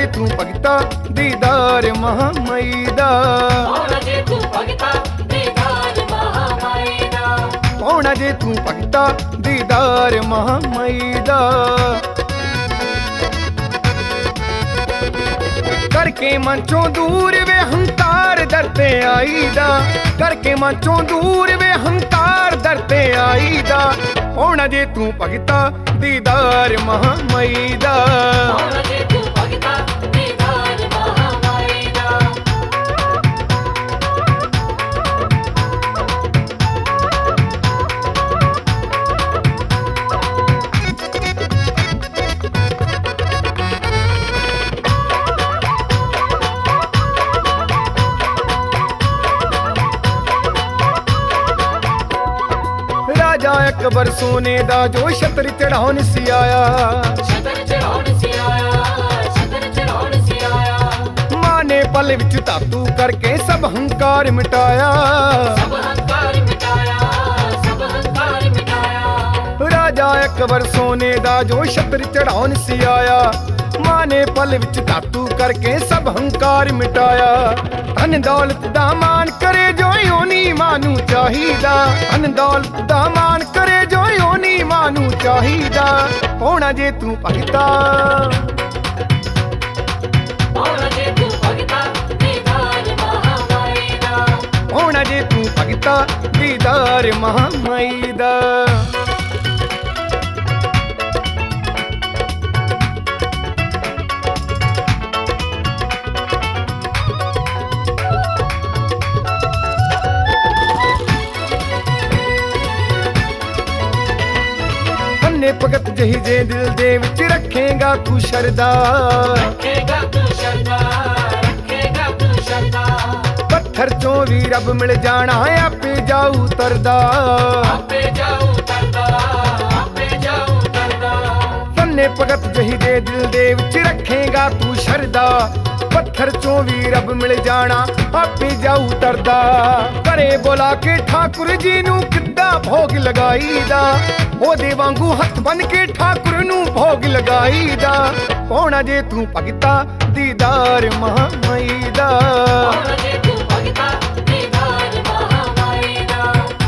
ਜੇ ਤੂੰ ਭਗਤਾ ਦੀਦਾਰ ਮਹਾਮਾਈ ਦਾ। ਪਾਉਣਾ ਜੇ ਤੂੰ ਭਗਤਾ ਦੀਦਾਰ ਮਹਾਮਾਈ ਦਾ। ਪਾਉਣਾ ਜੇ ਤੂੰ ਭਗਤਾ ਦੀਦਾਰ ਮਹਾਮਾਈ ਦਾ। करके मन चों दूर वे हंकार डरते आईदा। करके मन चों दूर वे हंकार डरते आईदा। होना जे तू भगता दीदार महामाई दा। पाउणा जे तू भगता दीदार महामाई दा। राजा अकबर सोने दा जो छतर चढ़ाउन सी आया। छतर चढ़ाउन सी आया। छतर चढ़ाउन सी आया। मां ने पल विच धातु करके सब हंकार मिटाया। सब हंकार मिटाया। सब हंकार मिटाया। राजा अकबर सोने दा जो छतर चढ़ाउन सी आया। मां ने पल विच धातु करके सब हंकार मिटाया। धन दौलत दा मान करे जो योनी मानू चाहिदा। धन दौलत दा मान करे जो योनी मानू चाहिदा। होना जे तू भगता। पाउणा जे तू भगता दीदार महामाई दा। होना जे तू भगता दीदार महामाई दा। भगत जही जे दिल दे विच रखेगा तू शरदा। रखेगा तू शरदा। रखेगा तू शरदा। पत्थर चों भी रब मिल जाना आपे जाऊ तरदा। आपे जाऊ तरदा। आपे जाऊ तरदा। तन्ने भगत जही जे दिल दे विच रखेगा तू शरदा। पत्थर चों भी रब मिल जाना आपे जाऊ तरदा। करे बोला के ठाकुर जी नू किद्दा भोग लगाईदा। ओदे वांगू हथ बन के ठाकुर नू भोग लगाईदा। पाउणा जे तू भगता दीदार महामाई दा। पाउणा जे तू भगता दीदार महामाई दा।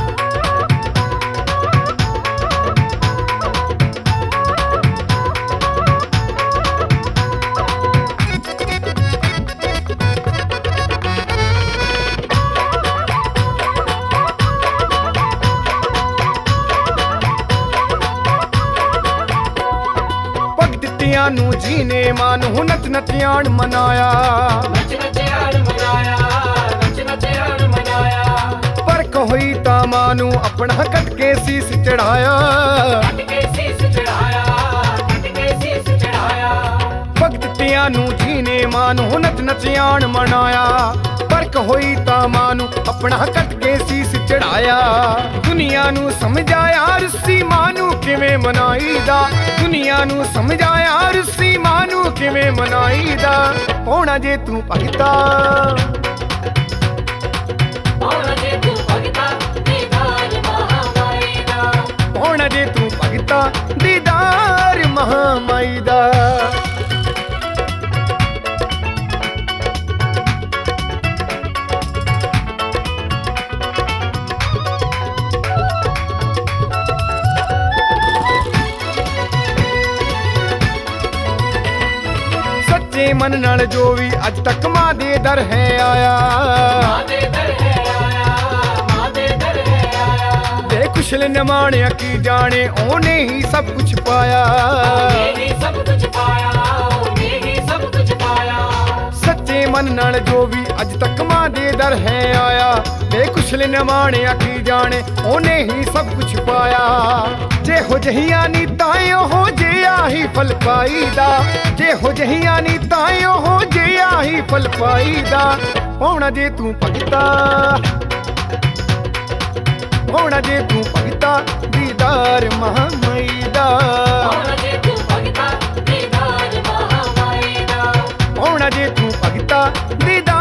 नू जी ने मानू नच नचियाण मनाया। नच नचियाण मनाया। नच नचियाण मनाया। परख हुई ता मानू अपना कट के शीस चढ़ाया। कट के शीस चढ़ाया। कट के शीस चढ़ाया। भगत तिया नू जी ने मानू नच नचियाण मनाया। परख हुई ता मानू अपना कट के शीस चढ़ाया। दुनिया नू समझाया रुस्सी मानू किवें मनाईदा। दुनिया नू समझाया रुस्सी मानू किवें मनाईदा। पाउणा जे तू भगता। पाउणा जे तू भगता दीदार महामाई दा। पाउणा जे तू भगता दीदार महामाई दा। मन नाल जो भी अज तक मां दे दर है आया। मां दे दर है आया। मां दे दर है आया। दे कुशल निमाणिया की जाने ओने ही सब कुछ पाया। ओने ही सब कुछ पाया। ओने ही सब कुछ पाया। सच्चे मन नाल जो भी अज तक मां दे दर है आया। दे कुशल निमाणिया की जाने ओने ही सब कुछ पाया। जे हो जहिया नीतायो हो जे आही फल पाईदा। जे हो जहिया नीतायो हो जे आही फल पाईदा। पाउणा जे तू भगता। पाउणा जे तू भगता दीदार महामाई दा। पाउणा जे तू भगता दीदार महामाई दा। पाउणा जे तू भगता दीदार